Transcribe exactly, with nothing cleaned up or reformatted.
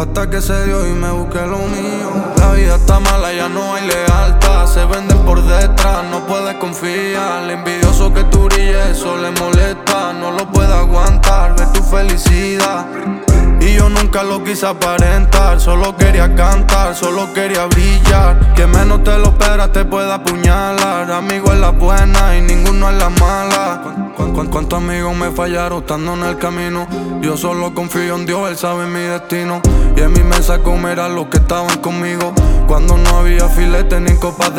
hasta que se dio y me busqué lo mío. La vida está mala, ya no hay lealtad. Se venden por detrás, no puedes confiar. El envidioso que tú brilles, eso le molesta. No lo puede aguantar, ver tu felicidad. Y yo nunca lo quise aparentar, solo quería cantar, solo quería brillar. Que menos te lo esperas te puede apuñalar. Amigo en la buena y ninguno en la mala. ¿Cu cu ¿Cuántos amigos me fallaron estando en el camino? Yo solo confío en Dios, Él sabe mi destino. Y en mi mesa comerán los que estaban conmigo, cuando no había filete ni copas de